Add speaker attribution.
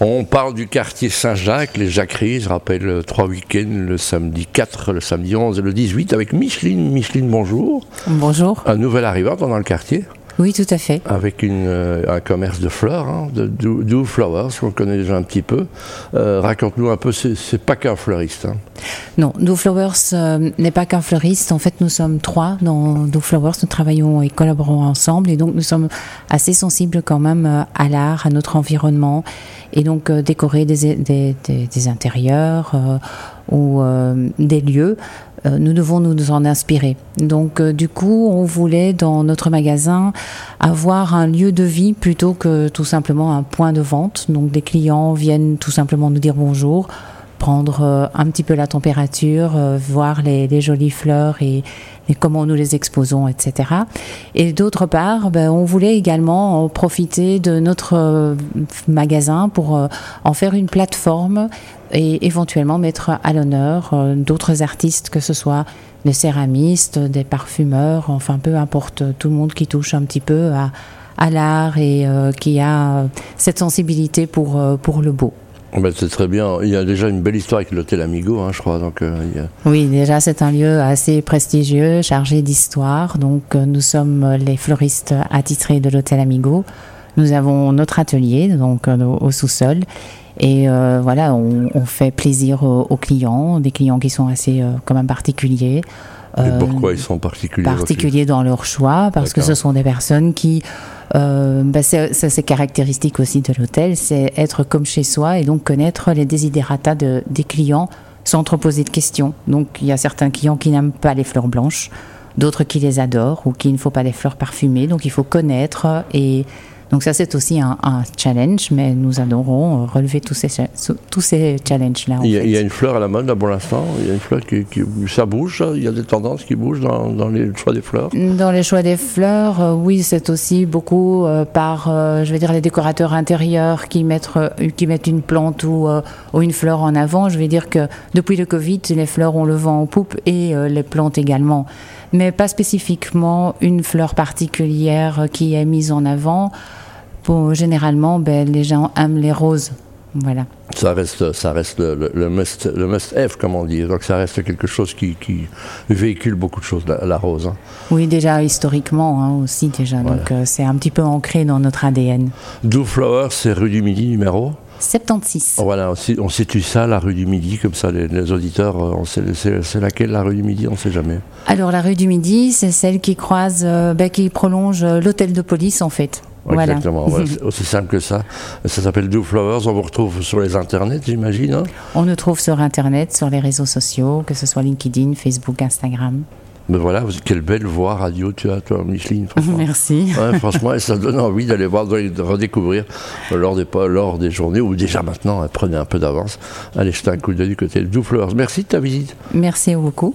Speaker 1: On parle du quartier Saint-Jacques, les Jacqueries, je rappelle 3 week-ends, le samedi 4, le samedi 11 et le 18, avec Micheline. Micheline, bonjour.
Speaker 2: Bonjour.
Speaker 1: Un nouvel arrivant dans le quartier.
Speaker 2: Oui, tout à fait.
Speaker 1: Avec un commerce de fleurs, de Do Flowers, qu'on connaît déjà un petit peu. Raconte-nous un peu, c'est pas qu'un fleuriste.
Speaker 2: Non, Do Flowers n'est pas qu'un fleuriste. En fait, nous sommes 3 dans Do Flowers. Nous travaillons et collaborons ensemble. Et donc, nous sommes assez sensibles quand même à l'art, à notre environnement. Et donc, décorer des intérieurs ou des lieux, nous devons nous en inspirer. Donc, du coup, on voulait, dans notre magasin, avoir un lieu de vie plutôt que tout simplement un point de vente. Donc, des clients viennent tout simplement nous dire bonjour, prendre un petit peu la température, voir les jolies fleurs et comment nous les exposons, etc. Et d'autre part, on voulait également profiter de notre magasin pour en faire une plateforme et éventuellement mettre à l'honneur d'autres artistes, que ce soit des céramistes, des parfumeurs, enfin peu importe, tout le monde qui touche un petit peu à l'art et qui a cette sensibilité pour le beau.
Speaker 1: C'est très bien. Il y a déjà une belle histoire avec l'hôtel Amigo, je crois. Donc,
Speaker 2: Oui, déjà c'est un lieu assez prestigieux, chargé d'histoire. Donc nous sommes les fleuristes attitrés de l'hôtel Amigo. Nous avons notre atelier donc au sous-sol. Et voilà, on fait plaisir aux clients, des clients qui sont assez quand même particuliers.
Speaker 1: Et pourquoi ils sont particuliers?
Speaker 2: Particuliers dans leur choix, parce que ce sont des personnes qui... c'est caractéristique aussi de l'hôtel, c'est être comme chez soi et donc connaître les desiderata des clients sans trop poser de questions. Donc il y a certains clients qui n'aiment pas les fleurs blanches, d'autres qui les adorent ou qu'il ne faut pas les fleurs parfumées, donc il faut connaître. Et donc ça c'est aussi un challenge, mais nous adorons relever tous ces challenges-là.
Speaker 1: Il y a une fleur à la mode là pour l'instant, il y a une fleur qui ça bouge, il y a des tendances qui bougent dans les choix des fleurs.
Speaker 2: Dans les choix des fleurs, oui, c'est aussi beaucoup par, je vais dire, les décorateurs intérieurs qui mettent une plante ou une fleur en avant. Je vais dire que depuis le Covid, les fleurs ont le vent en poupe et les plantes également. Mais pas spécifiquement une fleur particulière qui est mise en avant. Bon, généralement, les gens aiment les roses. Voilà.
Speaker 1: Ça reste le must-have, comme on dit. Donc ça reste quelque chose qui véhicule beaucoup de choses, la rose.
Speaker 2: Oui, déjà historiquement aussi déjà. Voilà. Donc c'est un petit peu ancré dans notre ADN.
Speaker 1: Do Flowers, c'est rue du Midi numéro
Speaker 2: 76.
Speaker 1: Voilà, on situe ça, la rue du Midi, comme ça les auditeurs, c'est laquelle la rue du Midi, on ne sait jamais.
Speaker 2: Alors la rue du Midi, c'est celle qui croise, qui prolonge l'hôtel de police en fait.
Speaker 1: Exactement, voilà. C'est aussi simple que ça. Ça s'appelle Do Flowers, on vous retrouve sur les internets, j'imagine.
Speaker 2: On nous trouve sur internet, sur les réseaux sociaux, que ce soit LinkedIn, Facebook, Instagram.
Speaker 1: Mais voilà, quelle belle voix radio tu as, toi, Micheline.
Speaker 2: Merci.
Speaker 1: Ouais, franchement, ça donne envie d'aller voir, de redécouvrir lors des journées, ou déjà maintenant, prenez un peu d'avance. Allez jeter un coup d'œil du côté de Do Flowers. Merci de ta visite.
Speaker 2: Merci beaucoup.